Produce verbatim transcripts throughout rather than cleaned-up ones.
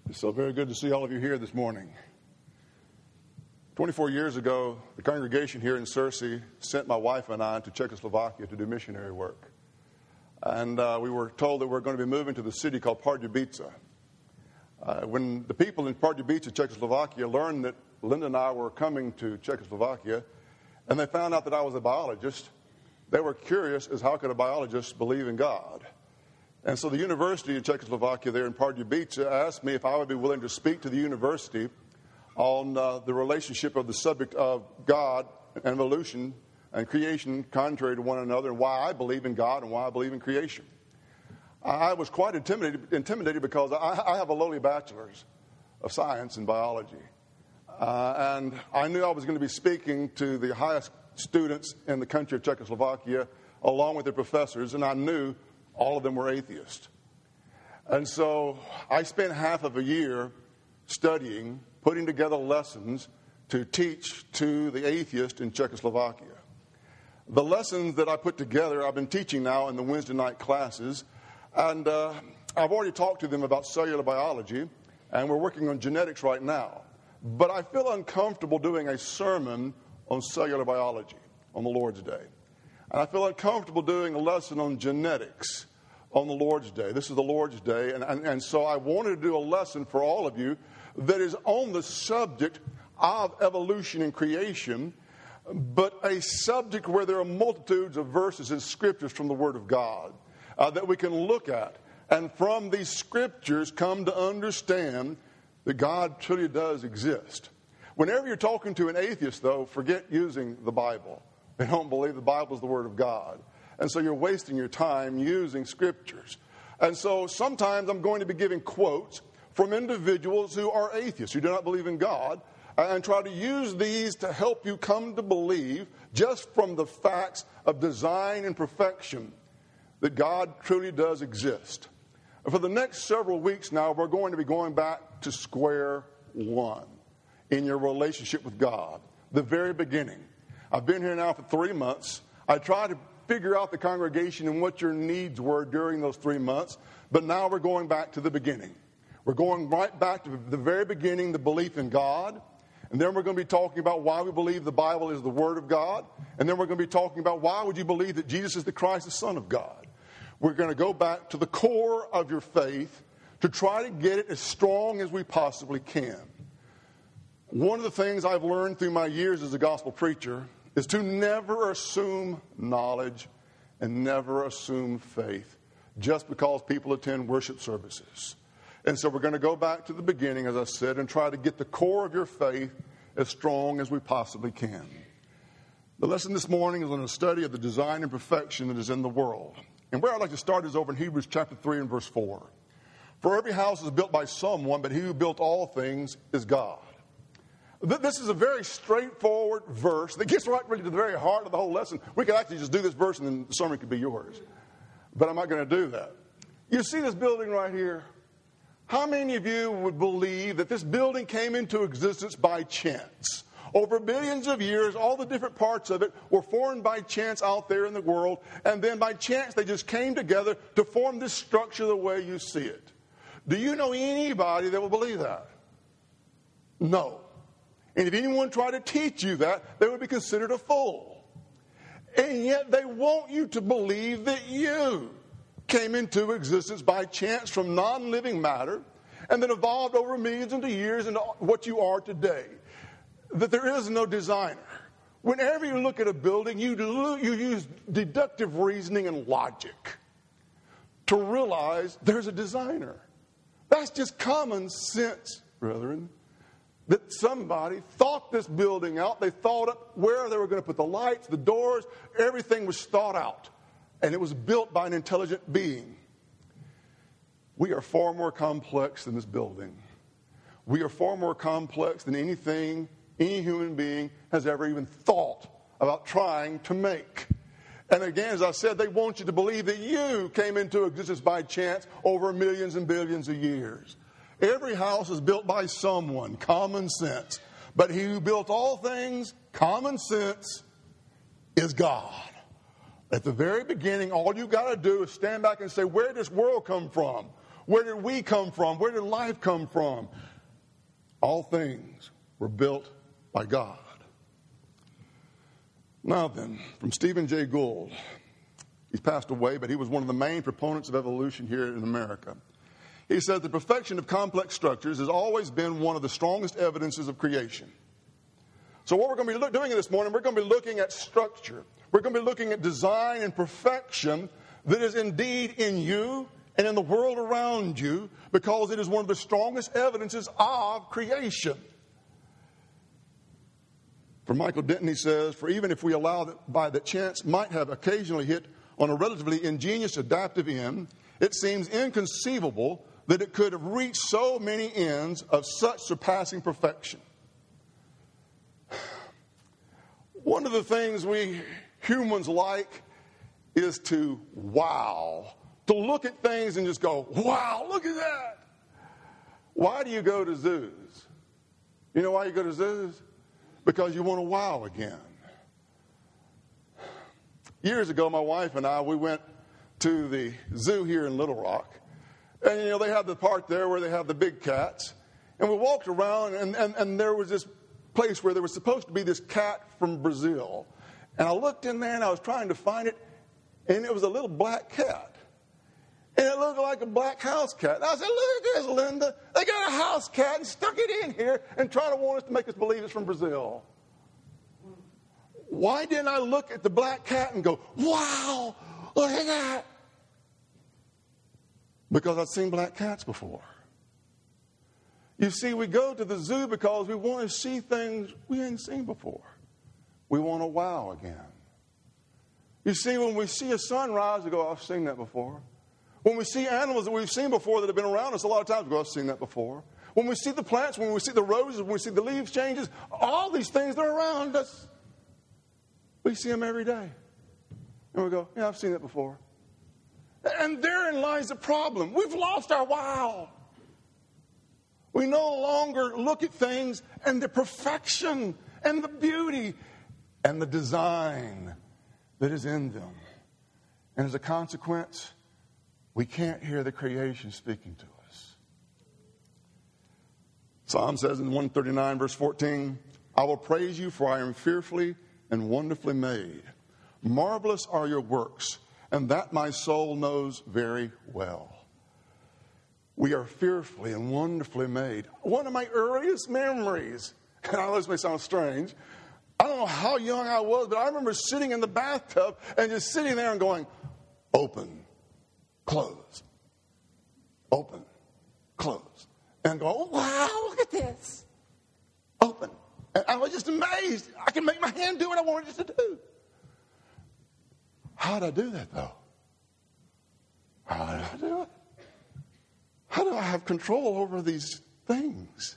It's so very good to see all of you here this morning. twenty-four years ago, the congregation here in Searcy sent my wife and I to Czechoslovakia to do missionary work. And uh, we were told that we we're going to be moving to the city called Pardubice. Uh, when the people in Pardubice, Czechoslovakia, learned that Linda and I were coming to Czechoslovakia, and they found out that I was a biologist, they were curious as how could a biologist believe in God. And so the university in Czechoslovakia there in Pardubice asked me if I would be willing to speak to the university on uh, the relationship of the subject of God and evolution and creation contrary to one another, and why I believe in God and why I believe in creation. I was quite intimidated, intimidated because I, I have a lowly bachelor's of science in biology. Uh, and I knew I was going to be speaking to the highest students in the country of Czechoslovakia along with their professors, and I knew all of them were atheists. And so I spent half of a year studying, putting together lessons to teach to the atheists in Czechoslovakia. The lessons that I put together, I've been teaching now in the Wednesday night classes, and uh, I've already talked to them about cellular biology, and we're working on genetics right now. But I feel uncomfortable doing a sermon on cellular biology on the Lord's Day. And I feel uncomfortable doing a lesson on genetics on the Lord's Day. This is the Lord's Day, and, and, and so I wanted to do a lesson for all of you that is on the subject of evolution and creation, but a subject where there are multitudes of verses and scriptures from the Word of God uh, that we can look at, and from these scriptures come to understand that God truly does exist. Whenever you're talking to an atheist, though, forget using the Bible. They don't believe the Bible is the Word of God. And so you're wasting your time using scriptures. And so sometimes I'm going to be giving quotes from individuals who are atheists, who do not believe in God, and try to use these to help you come to believe, just from the facts of design and perfection, that God truly does exist. For the next several weeks now, we're going to be going back to square one in your relationship with God, the very beginning. I've been here now for three months. I tried to figure out the congregation and what your needs were during those three months, but now we're going back to the beginning. We're going right back to the very beginning, the belief in God, and then we're going to be talking about why we believe the Bible is the Word of God, and then we're going to be talking about why would you believe that Jesus is the Christ, the Son of God. We're going to go back to the core of your faith to try to get it as strong as we possibly can. One of the things I've learned through my years as a gospel preacher is to never assume knowledge and never assume faith just because people attend worship services. And so we're going to go back to the beginning, as I said, and try to get the core of your faith as strong as we possibly can. The lesson this morning is on a study of the design and perfection that is in the world. And where I'd like to start is over in Hebrews chapter three and verse four. For every house is built by someone, but he who built all things is God. This is a very straightforward verse that gets right really to the very heart of the whole lesson. We could actually just do this verse and then the sermon could be yours. But I'm not going to do that. You see this building right here? How many of you would believe that this building came into existence by chance? Over billions of years, all the different parts of it were formed by chance out there in the world. And then by chance, they just came together to form this structure the way you see it. Do you know anybody that will believe that? No. And if anyone tried to teach you that, they would be considered a fool. And yet they want you to believe that you came into existence by chance from non-living matter and then evolved over millions of years into what you are today. That there is no designer. Whenever you look at a building, you, do, you use deductive reasoning and logic to realize there's a designer. That's just common sense, brethren. That somebody thought this building out. They thought up where they were going to put the lights, the doors. Everything was thought out. And it was built by an intelligent being. We are far more complex than this building. We are far more complex than anything any human being has ever even thought about trying to make. And again, as I said, they want you to believe that you came into existence by chance over millions and billions of years. Every house is built by someone, common sense. But he who built all things, common sense, is God. At the very beginning, all you got to do is stand back and say, where did this world come from? Where did we come from? Where did life come from? All things were built by God. Now then, from Stephen Jay Gould. He's passed away, but he was one of the main proponents of evolution here in America. He said the perfection of complex structures has always been one of the strongest evidences of creation. So what we're going to be look, doing this morning, we're going to be looking at structure. We're going to be looking at design and perfection that is indeed in you and in the world around you, because it is one of the strongest evidences of creation. For Michael Denton, he says, for even if we allow that by that chance might have occasionally hit on a relatively ingenious adaptive end, it seems inconceivable that it could have reached so many ends of such surpassing perfection. One of the things we humans like is to wow, to look at things and just go, wow, look at that. Why do you go to zoos? You know why you go to zoos? Because you want to wow again. Years ago, my wife and I, we went to the zoo here in Little Rock. And, you know, they have the part there where they have the big cats. And we walked around, and, and, and there was this place where there was supposed to be this cat from Brazil. And I looked in there, and I was trying to find it, and it was a little black cat. And it looked like a black house cat. And I said, look at this, Linda. They got a house cat and stuck it in here and trying to want us to make us believe it's from Brazil. Why didn't I look at the black cat and go, wow, look at that? Because I'd seen black cats before. You see, we go to the zoo because we want to see things we ain't seen before. We want to wow again. You see, when we see a sunrise, we go, I've seen that before. When we see animals that we've seen before that have been around us, a lot of times we go, I've seen that before. When we see the plants, when we see the roses, when we see the leaves changes, all these things that are around us, we see them every day. And we go, yeah, I've seen that before. And therein lies the problem. We've lost our wow. We no longer look at things and the perfection and the beauty and the design that is in them. And as a consequence, we can't hear the creation speaking to us. Psalm says in one thirty-nine, verse fourteen, I will praise you, for I am fearfully and wonderfully made. Marvelous are your works, and that my soul knows very well. We are fearfully and wonderfully made. One of my earliest memories, and I know this may sound strange, I don't know how young I was, but I remember sitting in the bathtub and just sitting there and going, open, close, open, close. And go, wow, look at this. Open. And I was just amazed. I can make my hand do what I wanted it to do. How did I do that, though? How did I do it? How do I have control over these things?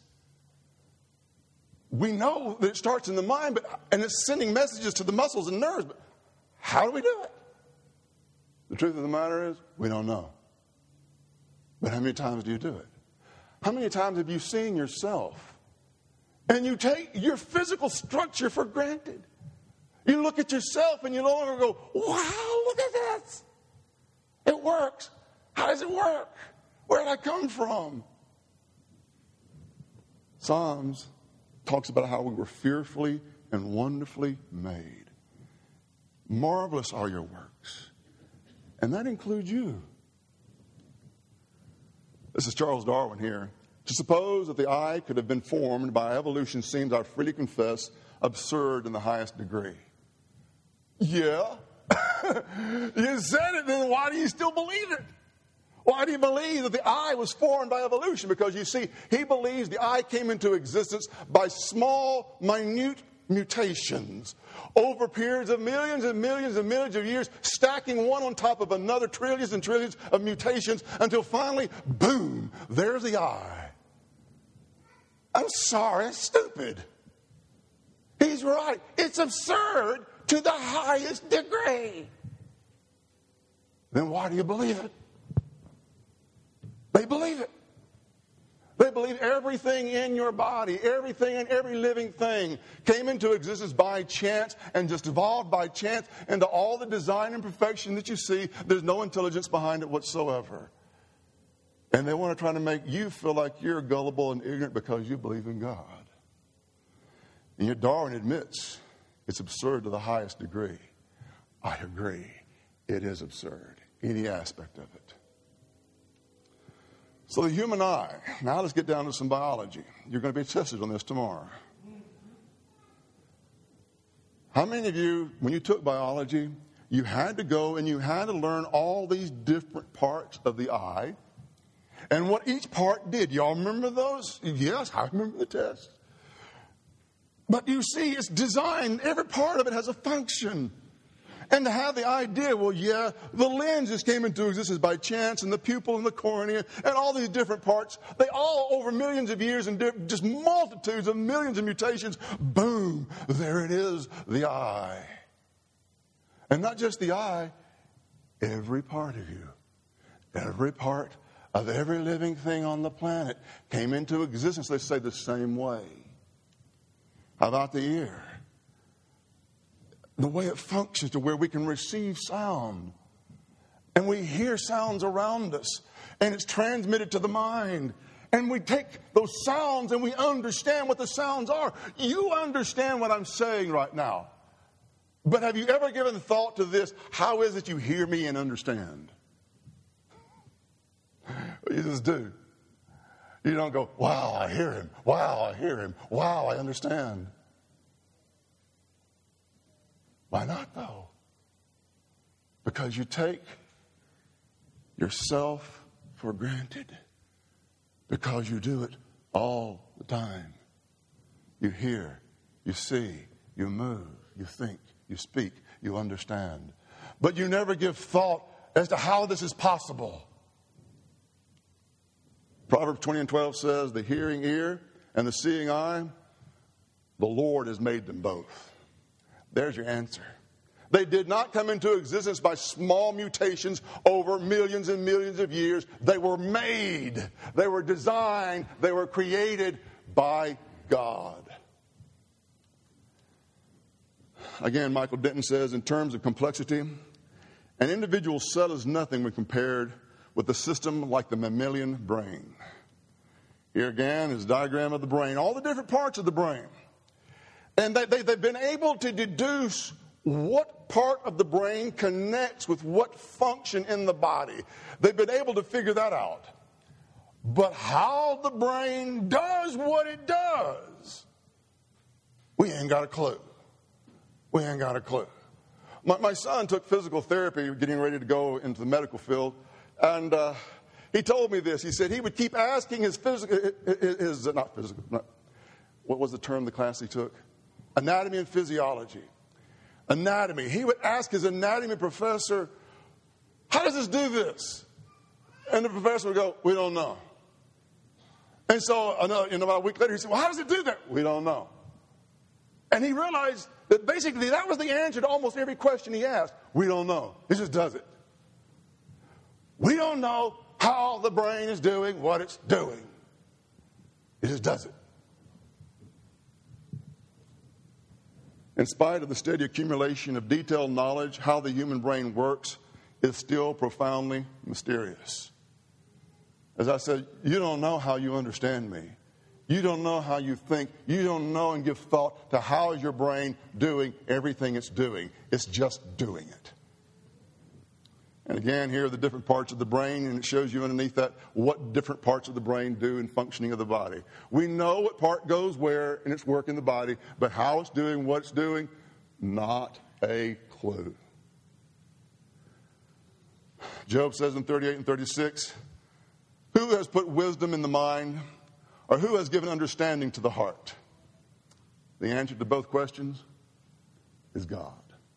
We know that it starts in the mind, but and it's sending messages to the muscles and nerves, but how do we do it? The truth of the matter is, we don't know. But how many times do you do it? How many times have you seen yourself and you take your physical structure for granted? You look at yourself and you no longer go, wow, look at this. It works. How does it work? Where did I come from? Psalms talks about how we were fearfully and wonderfully made. Marvelous are your works. And that includes you. This is Charles Darwin here. To suppose that the eye could have been formed by evolution seems, I freely confess, absurd in the highest degree. Yeah. You said it, then why do you still believe it? Why do you believe that the eye was formed by evolution? Because you see, he believes the eye came into existence by small, minute mutations over periods of millions and millions and millions of years, stacking one on top of another, trillions and trillions of mutations, until finally, boom, there's the eye. I'm sorry, it's stupid. He's right. It's absurd to the highest degree. Then why do you believe it? They believe it. They believe everything in your body, everything and every living thing came into existence by chance and just evolved by chance into all the design and perfection that you see. There's no intelligence behind it whatsoever. And they want to try to make you feel like you're gullible and ignorant because you believe in God. And yet Darwin admits it's absurd to the highest degree. I agree. It is absurd, any aspect of it. So the human eye. Now let's get down to some biology. You're going to be tested on this tomorrow. How many of you, when you took biology, you had to go and you had to learn all these different parts of the eye and what each part did? Y'all remember those? Yes, I remember the test. But you see, it's designed, every part of it has a function. And to have the idea, well, yeah, the lens just came into existence by chance, and the pupil and the cornea, and all these different parts, they all, over millions of years and just multitudes of millions of mutations, boom, there it is, the eye. And not just the eye, every part of you, every part of every living thing on the planet came into existence, they say, the same way. How about the ear? The way it functions to where we can receive sound. And we hear sounds around us. And it's transmitted to the mind. And we take those sounds and we understand what the sounds are. You understand what I'm saying right now. But have you ever given thought to this? How is it you hear me and understand? You just do. You don't go, wow, I hear him. Wow, I hear him. Wow, I understand. Why not, though? Because you take yourself for granted. Because you do it all the time. You hear, you see, you move, you think, you speak, you understand. But you never give thought as to how this is possible. Proverbs twenty and twelve says, the hearing ear and the seeing eye, the Lord has made them both. There's your answer. They did not come into existence by small mutations over millions and millions of years. They were made. They were designed. They were created by God. Again, Michael Denton says, in terms of complexity, an individual cell is nothing when compared with a system like the mammalian brain. Here again is a diagram of the brain, all the different parts of the brain. And they, they, they've been able to deduce what part of the brain connects with what function in the body. They've been able to figure that out. But how the brain does what it does, we ain't got a clue. We ain't got a clue. My, my son took physical therapy, getting ready to go into the medical field, and uh, he told me this. He said he would keep asking his physical, his, his not physical, not, what was the term the class he took? Anatomy and physiology. Anatomy. He would ask his anatomy professor, how does this do this? And the professor would go, we don't know. And so another, you know, about a week later, he said, well, how does it do that? We don't know. And he realized that basically that was the answer to almost every question he asked. We don't know. He just does it. We don't know how the brain is doing what it's doing. It just does it. In spite of the steady accumulation of detailed knowledge, how the human brain works is still profoundly mysterious. As I said, you don't know how you understand me. You don't know how you think. You don't know and give thought to how is your brain doing everything it's doing. It's just doing it. And again, here are the different parts of the brain, and it shows you underneath that what different parts of the brain do in functioning of the body. We know what part goes where in its work in the body, but how it's doing what it's doing, not a clue. Job says in thirty-eight and thirty-six, who has put wisdom in the mind, or who has given understanding to the heart? The answer to both questions is God.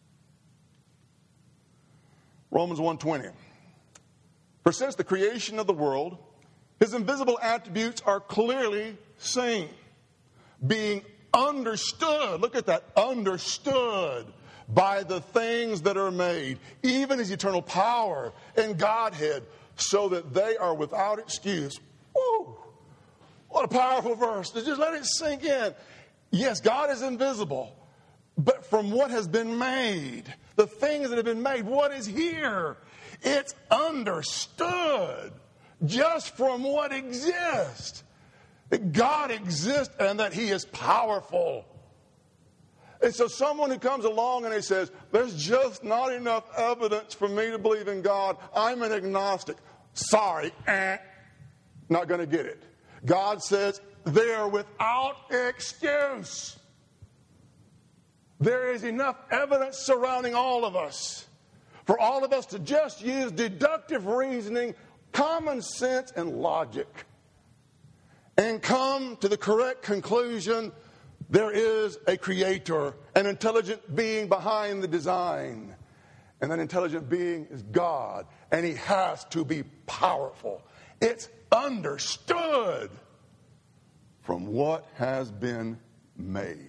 Romans one twenty. For since the creation of the world, his invisible attributes are clearly seen, being understood. Look at that, understood by the things that are made, even his eternal power and Godhead, so that they are without excuse. Woo! What a powerful verse. Just let it sink in. Yes, God is invisible, but from what has been made, the things that have been made, what is here? It's understood. just from what exists. That God exists and that he is powerful. And so someone who comes along and he says, there's just not enough evidence for me to believe in God. I'm an agnostic. Sorry, eh, not going to get it. God says they're without excuse. There is enough evidence surrounding all of us for all of us to just use deductive reasoning, common sense, and logic and come to the correct conclusion. There is a creator, an intelligent being behind the design. And that intelligent being is God. And he has to be powerful. It's understood from what has been made.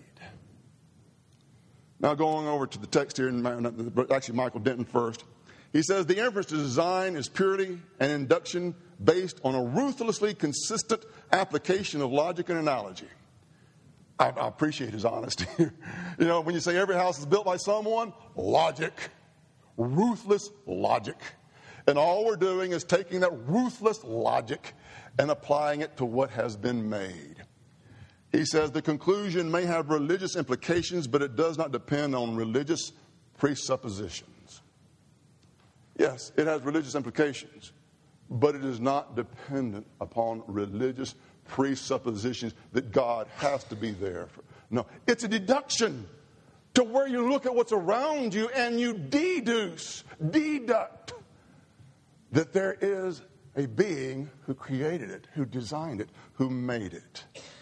Now going over to the text here, actually Michael Denton first. He says, the inference to design is purity and induction based on a ruthlessly consistent application of logic and analogy. I, I appreciate his honesty. You know, when you say every house is built by someone, logic, ruthless logic. And all we're doing is taking that ruthless logic and applying it to what has been made. He says the conclusion may have religious implications, but it does not depend on religious presuppositions. Yes, it has religious implications, but it is not dependent upon religious presuppositions that God has to be there. For. No, it's a deduction to where you look at what's around you and you deduce, deduct that there is a being who created it, who designed it, who made it.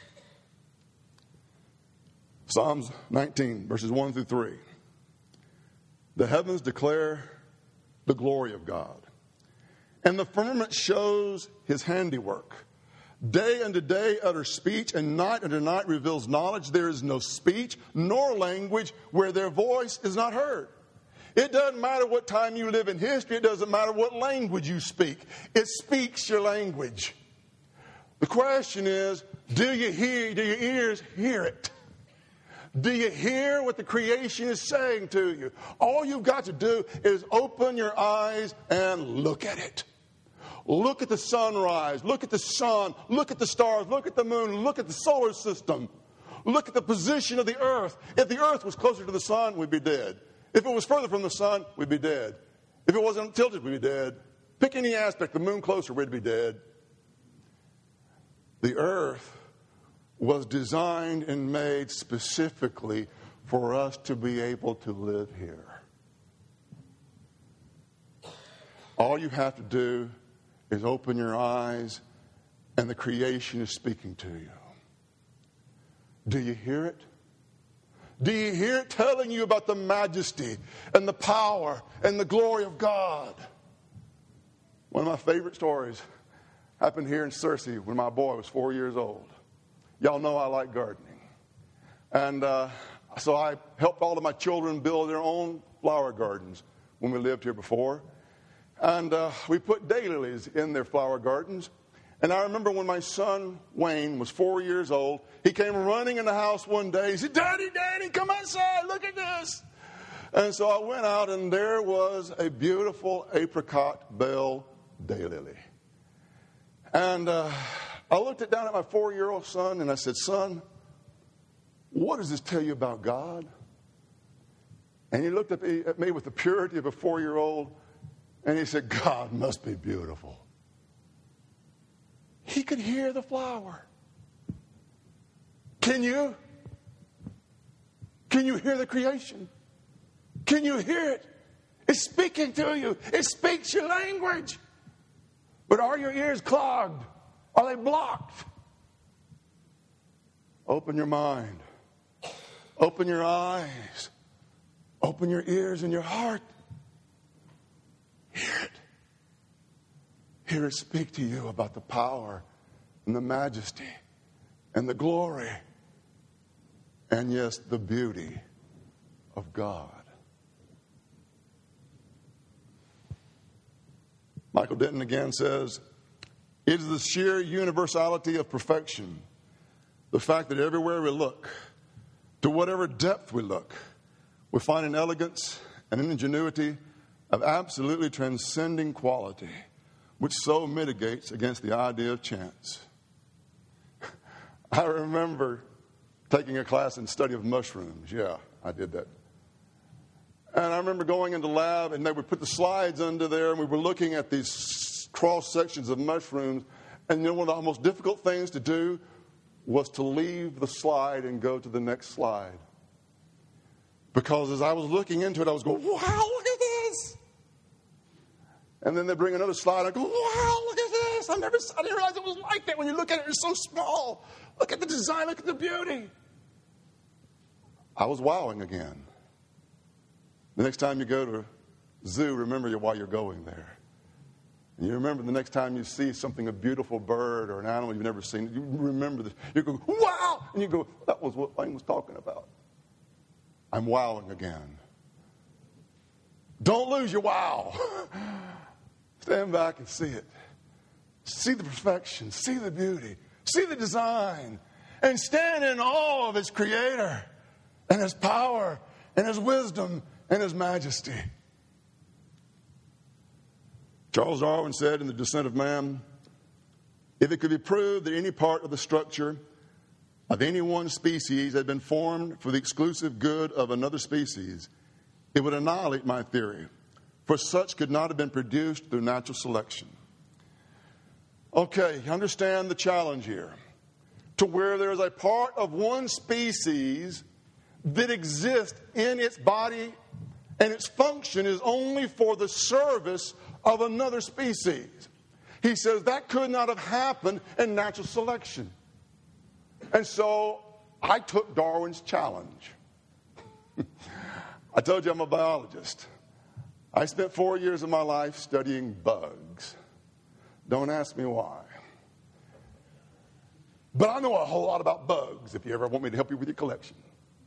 Psalms nineteen, verses one through three. The heavens declare the glory of God, and the firmament shows his handiwork. Day unto day utters speech, and night unto night reveals knowledge. There is no speech nor language where their voice is not heard. It doesn't matter what time you live in history. It doesn't matter what language you speak. It speaks your language. The question is, do you hear, do your ears hear it? Do you hear what the creation is saying to you? All you've got to do is open your eyes and look at it. Look at the sunrise. Look at the sun. Look at the stars. Look at the moon. Look at the solar system. Look at the position of the earth. If the earth was closer to the sun, we'd be dead. If it was further from the sun, we'd be dead. If it wasn't tilted, we'd be dead. Pick any aspect, the moon closer, we'd be dead. The earth was designed and made specifically for us to be able to live here. All you have to do is open your eyes, and the creation is speaking to you. Do you hear it? Do you hear it telling you about the majesty and the power and the glory of God? One of my favorite stories happened here in Searcy when my boy was four years old. Y'all know I like gardening. And uh, so I helped all of my children build their own flower gardens when we lived here before. And uh, we put daylilies in their flower gardens. And I remember when my son, Wayne, was four years old, he came running in the house one day. He said, Daddy, Daddy, come outside, look at this. And so I went out, and there was a beautiful apricot bell daylily. And uh, I looked it down at my four-year-old son, and I said, Son, what does this tell you about God? And he looked at me with the purity of a four-year-old, and he said, God must be beautiful. He could hear the flower. Can you? Can you hear the creation? Can you hear it? It's speaking to you. It speaks your language. But are your ears clogged? Are they blocked? Open your mind. Open your eyes. Open your ears and your heart. Hear it. Hear it speak to you about the power and the majesty and the glory and, yes, the beauty of God. Michael Denton again says, it is the sheer universality of perfection, the fact that everywhere we look, to whatever depth we look, we find an elegance and an ingenuity of absolutely transcending quality, which so mitigates against the idea of chance. I remember taking a class in study of mushrooms. Yeah, I did that. And I remember going into lab, and they would put the slides under there, and we were looking at these cross sections of mushrooms. And you know, one of the most difficult things to do was to leave the slide and go to the next slide. Because as I was looking into it, I was going, wow, look at this. And then they bring another slide. I go, wow, look at this. I never, I didn't realize it was like that. When you look at it, it's so small. Look at the design. Look at the beauty. I was wowing again. The next time you go to a zoo, remember why you're going there. And you remember the next time you see something, a beautiful bird or an animal you've never seen, you remember this. You go, wow! And you go, that was what Wayne was talking about. I'm wowing again. Don't lose your wow. Stand back and see it. See the perfection. See the beauty. See the design. And stand in awe of its creator and his power and his wisdom and his majesty. Charles Darwin said in The Descent of Man, if it could be proved that any part of the structure of any one species had been formed for the exclusive good of another species, it would annihilate my theory, for such could not have been produced through natural selection. Okay, you understand the challenge here. To where there is a part of one species that exists in its body and its function is only for the service of another species. He says that could not have happened in natural selection. And so I took Darwin's challenge. I told you I'm a biologist. I spent four years of my life studying bugs. Don't ask me why. But I know a whole lot about bugs if you ever want me to help you with your collection.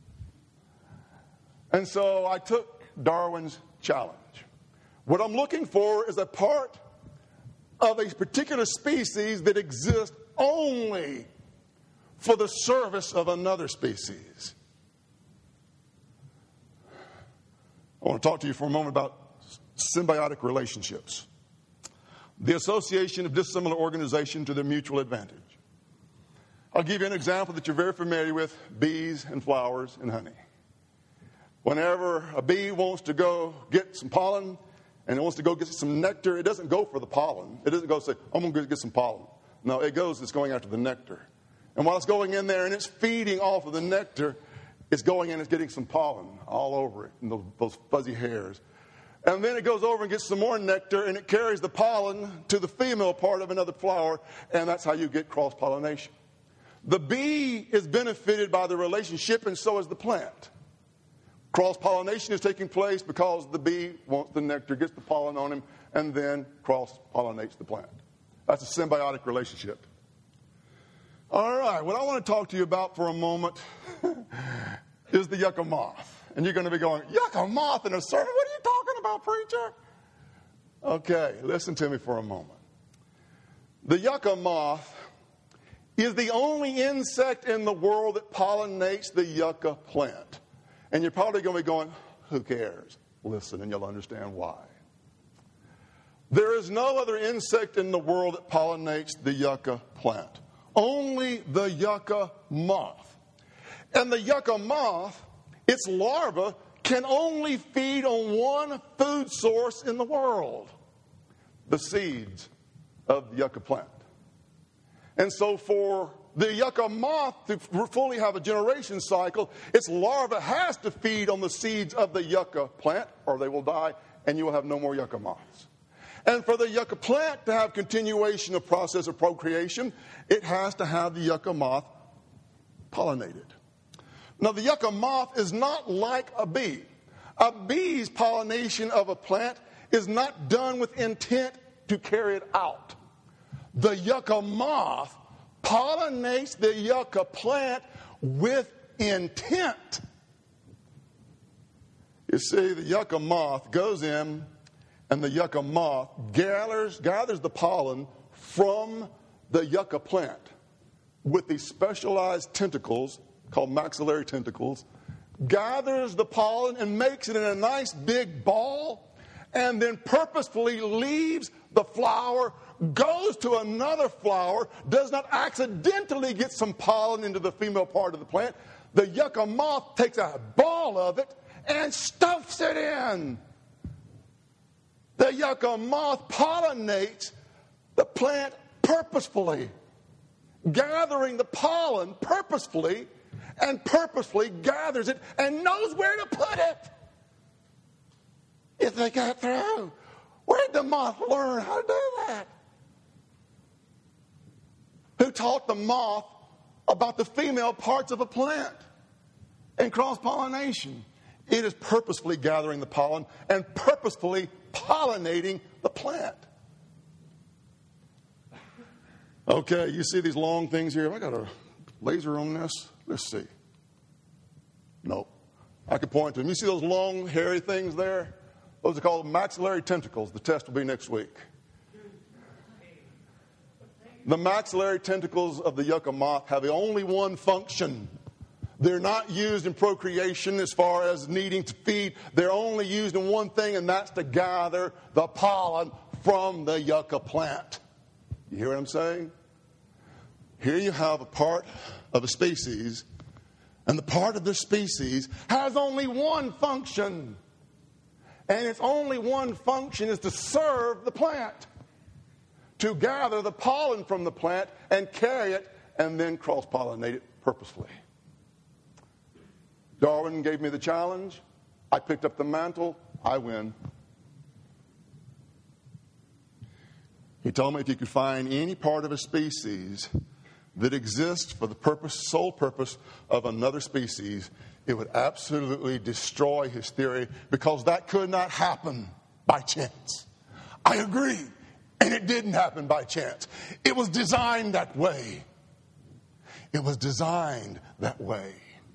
And so I took Darwin's challenge. What I'm looking for is a part of a particular species that exists only for the service of another species. I want to talk to you for a moment about symbiotic relationships. The association of dissimilar organizations to their mutual advantage. I'll give you an example that you're very familiar with: bees and flowers and honey. Whenever a bee wants to go get some pollen and it wants to go get some nectar, it doesn't go for the pollen. It doesn't go say, I'm going to go get some pollen. No, it goes, it's going after the nectar. And while it's going in there and it's feeding off of the nectar, it's going in and it's getting some pollen all over it, and those, those fuzzy hairs. And then it goes over and gets some more nectar, and it carries the pollen to the female part of another flower, and that's how you get cross-pollination. The bee is benefited by the relationship, and so is the plant. Cross-pollination is taking place because the bee wants the nectar, gets the pollen on him, and then cross-pollinates the plant. That's a symbiotic relationship. All right, what I want to talk to you about for a moment is the yucca moth. And you're going to be going, yucca moth in a sermon? What are you talking about, preacher? Okay, listen to me for a moment. The yucca moth is the only insect in the world that pollinates the yucca plant. And you're probably going to be going, who cares? Listen, and you'll understand why. There is no other insect in the world that pollinates the yucca plant. Only the yucca moth. And the yucca moth, its larva, can only feed on one food source in the world: the seeds of the yucca plant. And so for the yucca moth to fully have a generation cycle, its larva has to feed on the seeds of the yucca plant, or they will die, and you will have no more yucca moths. And for the yucca plant to have continuation of process of procreation, it has to have the yucca moth pollinated. Now, the yucca moth is not like a bee. A bee's pollination of a plant is not done with intent to carry it out. The yucca moth pollinates the yucca plant with intent. You see, the yucca moth goes in, and the yucca moth gathers, gathers the pollen from the yucca plant with these specialized tentacles called maxillary tentacles, gathers the pollen and makes it in a nice big ball, and then purposefully leaves the flower, goes to another flower, does not accidentally get some pollen into the female part of the plant. The yucca moth takes a ball of it and stuffs it in. The yucca moth pollinates the plant purposefully, gathering the pollen purposefully, and purposefully gathers it and knows where to put it if they got through. Where did the moth learn how to do that? Who taught the moth about the female parts of a plant and cross-pollination? It is purposefully gathering the pollen and purposefully pollinating the plant. Okay, you see these long things here? Have I got a laser on this? Let's see. Nope. I could point to them. You see those long, hairy things there? Those are called maxillary tentacles. The test will be next week. The maxillary tentacles of the yucca moth have only one function. They're not used in procreation as far as needing to feed. They're only used in one thing, and that's to gather the pollen from the yucca plant. You hear what I'm saying? Here you have a part of a species, and the part of this species has only one function. And its only one function is to serve the plant, to gather the pollen from the plant and carry it and then cross-pollinate it purposefully. Darwin gave me the challenge. I picked up the mantle. I win. He told me if you could find any part of a species that exists for the purpose, sole purpose of another species, it would absolutely destroy his theory, because that could not happen by chance. I agree. And it didn't happen by chance. It was designed that way. It was designed that way.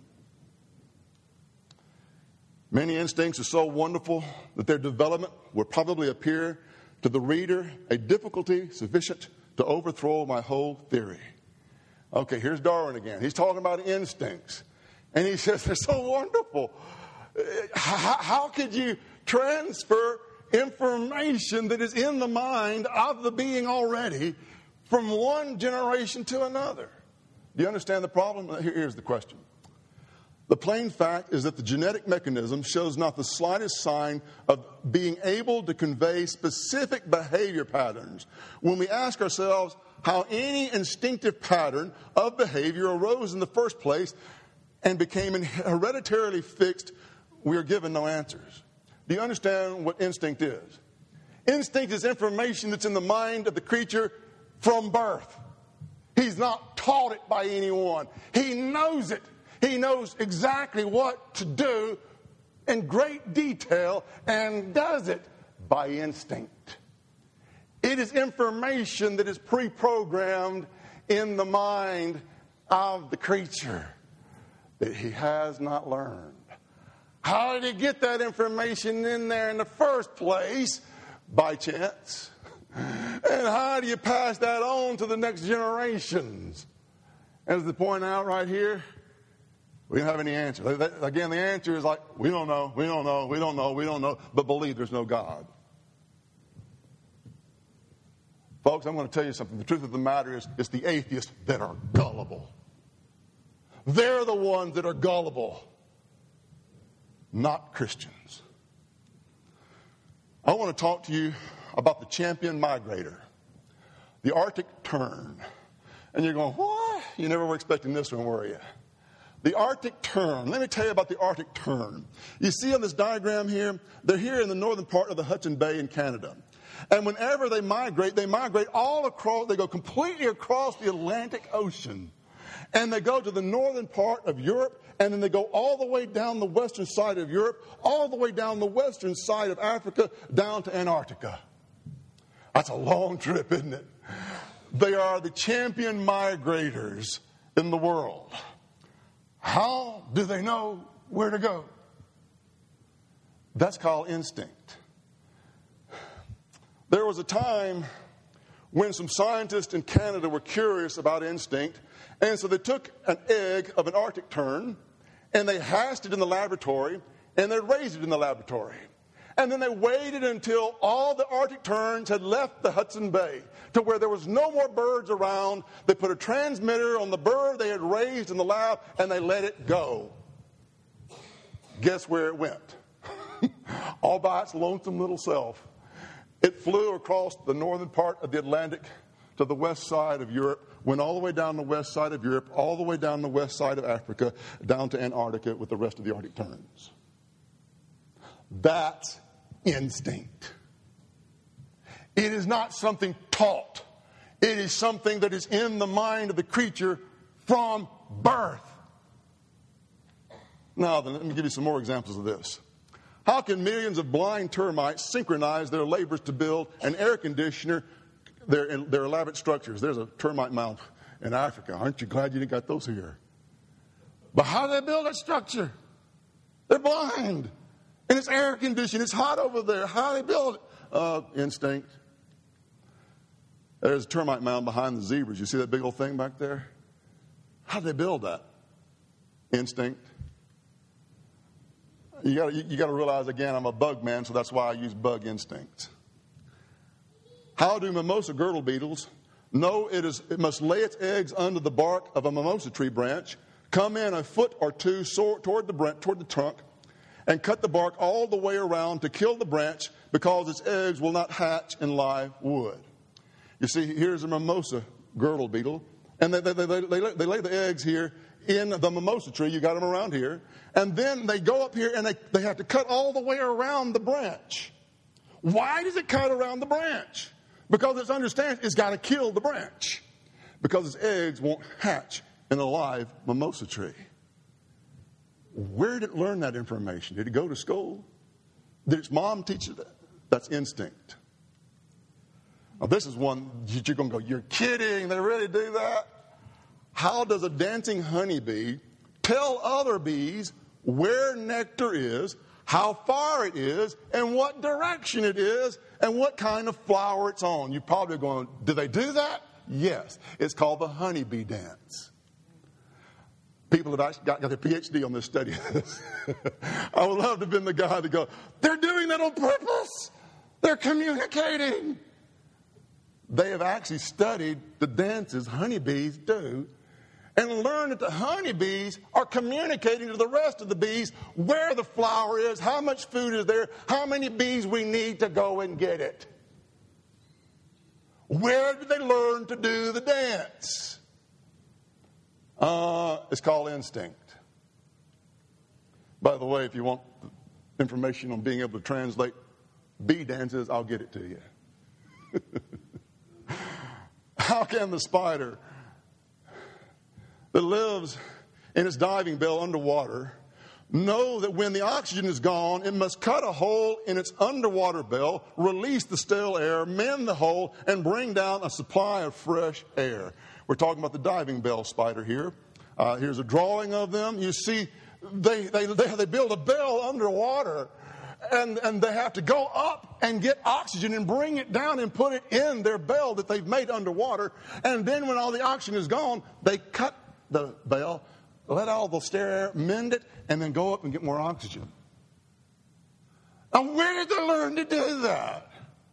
Many instincts are so wonderful that their development will probably appear to the reader a difficulty sufficient to overthrow my whole theory. Okay, here's Darwin again. He's talking about instincts. And he says they're so wonderful. How, how could you transfer information that is in the mind of the being already from one generation to another? Do you understand the problem? Here, here's the question. The plain fact is that the genetic mechanism shows not the slightest sign of being able to convey specific behavior patterns. When we ask ourselves how any instinctive pattern of behavior arose in the first place and became hereditarily fixed, we are given no answers. Do you understand what instinct is? Instinct is information that's in the mind of the creature from birth. He's not taught it by anyone. He knows it. He knows exactly what to do in great detail and does it by instinct. It is information that is pre-programmed in the mind of the creature that he has not learned. How did he get that information in there in the first place? By chance. And how do you pass that on to the next generations? As they point out right here, we don't have any answer. Again, the answer is like, we don't know, we don't know, we don't know, we don't know, but believe there's no God. Folks, I'm going to tell you something. The truth of the matter is, it's the atheists that are gullible. They're the ones that are gullible, not Christians. I want to talk to you about the champion migrator, the Arctic tern. And you're going, what? You never were expecting this one, were you? The Arctic tern. Let me tell you about the Arctic tern. You see on this diagram here, they're here in the northern part of the Hudson Bay in Canada. And whenever they migrate, they migrate all across, they go completely across the Atlantic Ocean. And they go to the northern part of Europe, and then they go all the way down the western side of Europe, all the way down the western side of Africa, down to Antarctica. That's a long trip, isn't it? They are the champion migrators in the world. How do they know where to go? That's called instinct. There was a time when some scientists in Canada were curious about instinct, and so they took an egg of an Arctic tern, and they hatched it in the laboratory, and they raised it in the laboratory. And then they waited until all the Arctic terns had left the Hudson Bay to where there was no more birds around. They put a transmitter on the bird they had raised in the lab and they let it go. Guess where it went? All by its lonesome little self. It flew across the northern part of the Atlantic to the west side of Europe, went all the way down the west side of Europe, all the way down the west side of Africa, down to Antarctica with the rest of the Arctic terns. That's instinct. It is not something taught. It is something that is in the mind of the creature from birth. Now, then, let me give you some more examples of this. How can millions of blind termites synchronize their labors to build an air conditioner, their, their elaborate structures? There's a termite mound in Africa. Aren't you glad you didn't got those here? But how do they build that structure? They're blind. And it's air conditioned. It's hot over there. How do they build it? Uh, instinct. There's a termite mound behind the zebras. You see that big old thing back there? How do they build that? Instinct. You got you, you got to realize, again, I'm a bug man, so that's why I use bug instincts. How do mimosa girdle beetles know it is it must lay its eggs under the bark of a mimosa tree branch, come in a foot or two so, toward the branch, toward the trunk, and cut the bark all the way around to kill the branch because its eggs will not hatch in live wood? You see, here's a mimosa girdle beetle, and they, they, they, they, they, they lay the eggs here in the mimosa tree. You got them around here. And then they go up here and they, they have to cut all the way around the branch. Why does it cut around the branch? Because it understands it's got to kill the branch. Because its eggs won't hatch in a live mimosa tree. Where did it learn that information? Did it go to school? Did its mom teach it that? That's instinct. Now, this is one you're going to go, you're kidding, they really do that? How does a dancing honeybee tell other bees where nectar is, how far it is, and what direction it is, and what kind of flower it's on? You're probably going, do they do that? Yes. It's called the honeybee dance. People have actually got, got their P H D on this study. I would love to have been the guy to go, they're doing that on purpose. They're communicating. They have actually studied the dances honeybees do and learned that the honeybees are communicating to the rest of the bees where the flower is, how much food is there, how many bees we need to go and get it. Where did they learn to do the dance? Uh, it's called instinct. By the way, if you want information on being able to translate bee dances, I'll get it to you. How can the spider that lives in its diving bell underwater know that when the oxygen is gone, it must cut a hole in its underwater bell, release the stale air, mend the hole, and bring down a supply of fresh air? We're talking about the diving bell spider here. Uh, here's a drawing of them. You see, they, they, they, they build a bell underwater, and, and they have to go up and get oxygen and bring it down and put it in their bell that they've made underwater. And then when all the oxygen is gone, they cut the bell, let all the stale air, mend it, and then go up and get more oxygen. Now, where did they learn to do that?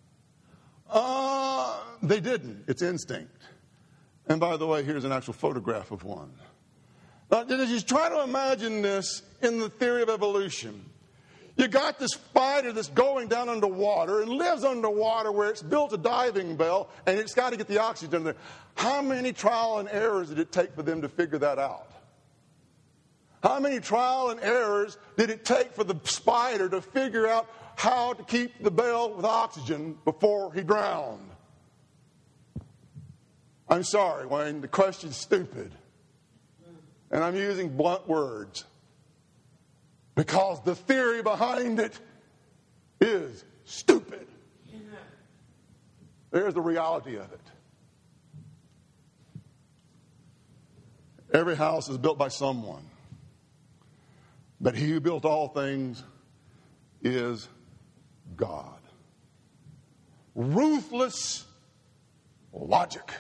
Uh, they didn't. It's instinct. And by the way, here's an actual photograph of one. Now, just try to imagine this in the theory of evolution. You got this spider that's going down underwater and lives underwater where it's built a diving bell and it's got to get the oxygen there. How many trial and errors did it take for them to figure that out? How many trial and errors did it take for the spider to figure out how to keep the bell with oxygen before he drowned? I'm sorry, Wayne, the question's stupid. And I'm using blunt words. Because the theory behind it is stupid. There's the reality of it. Every house is built by someone. But he who built all things is God. Ruthless logic.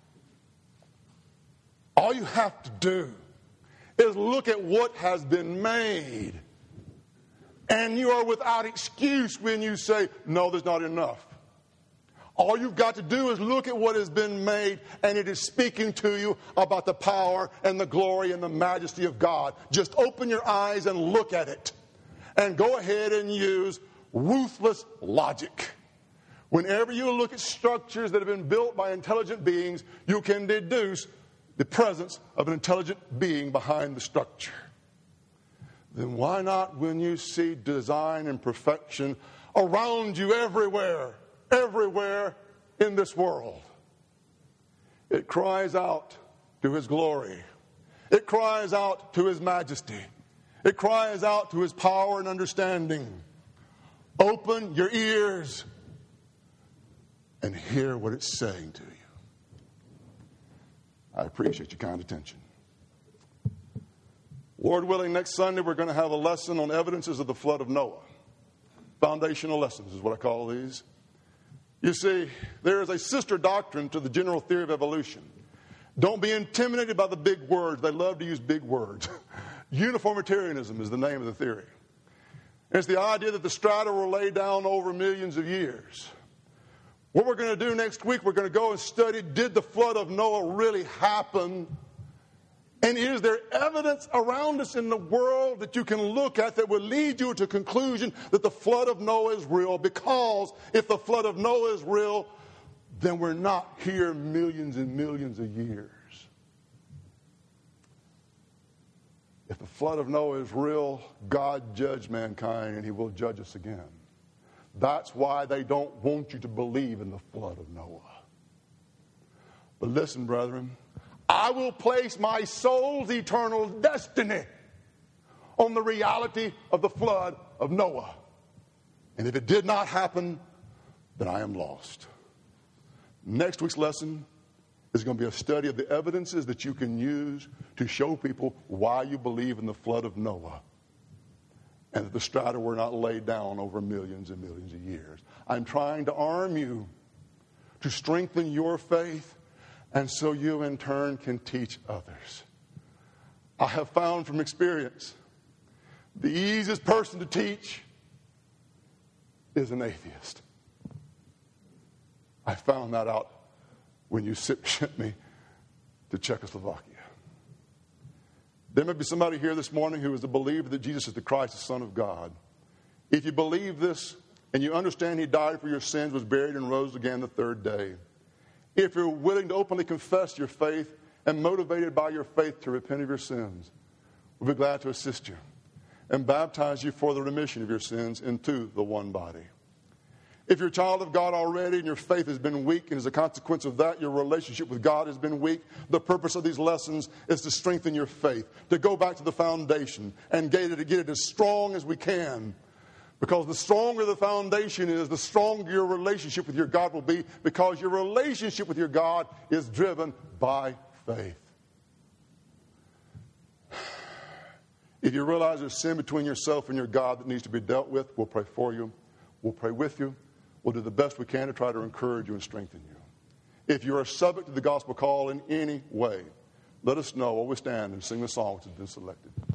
All you have to do is look at what has been made And you are without excuse when you say, no, there's not enough. All you've got to do is look at what has been made, and it is speaking to you about the power and the glory and the majesty of God. Just open your eyes and look at it. And go ahead and use ruthless logic. Whenever you look at structures that have been built by intelligent beings, you can deduce the presence of an intelligent being behind the structure. Then why not, when you see design and perfection around you everywhere, everywhere in this world, it cries out to His glory. It cries out to His majesty. It cries out to His power and understanding. Open your ears and hear what it's saying to you. I appreciate your kind attention. Lord willing, next Sunday we're going to have a lesson on evidences of the flood of Noah. Foundational lessons is what I call these. You see, there is a sister doctrine to the general theory of evolution. Don't be intimidated by the big words. They love to use big words. Uniformitarianism is the name of the theory. It's the idea that the strata were laid down over millions of years. What we're going to do next week, we're going to go and study, did the flood of Noah really happen? And is there evidence around us in the world that you can look at that will lead you to a conclusion that the flood of Noah is real? Because if the flood of Noah is real, then we're not here millions and millions of years. If the flood of Noah is real, God judged mankind and He will judge us again. That's why they don't want you to believe in the flood of Noah. But listen, brethren, I will place my soul's eternal destiny on the reality of the flood of Noah. And if it did not happen, then I am lost. Next week's lesson is going to be a study of the evidences that you can use to show people why you believe in the flood of Noah and that the strata were not laid down over millions and millions of years. I'm trying to arm you to strengthen your faith, and so you in turn can teach others. I have found from experience the easiest person to teach is an atheist. I found that out when you sent me to Czechoslovakia. There may be somebody here this morning who is a believer that Jesus is the Christ, the Son of God. If you believe this and you understand He died for your sins, was buried, and rose again the third day, if you're willing to openly confess your faith and motivated by your faith to repent of your sins, we'll be glad to assist you and baptize you for the remission of your sins into the one body. If you're a child of God already and your faith has been weak, and as a consequence of that, your relationship with God has been weak, the purpose of these lessons is to strengthen your faith, to go back to the foundation and get it, to get it as strong as we can. Because the stronger the foundation is, the stronger your relationship with your God will be, because your relationship with your God is driven by faith. If you realize there's sin between yourself and your God that needs to be dealt with, we'll pray for you. We'll pray with you. We'll do the best we can to try to encourage you and strengthen you. If you are subject to the gospel call in any way, let us know while we stand and sing the song which has been selected.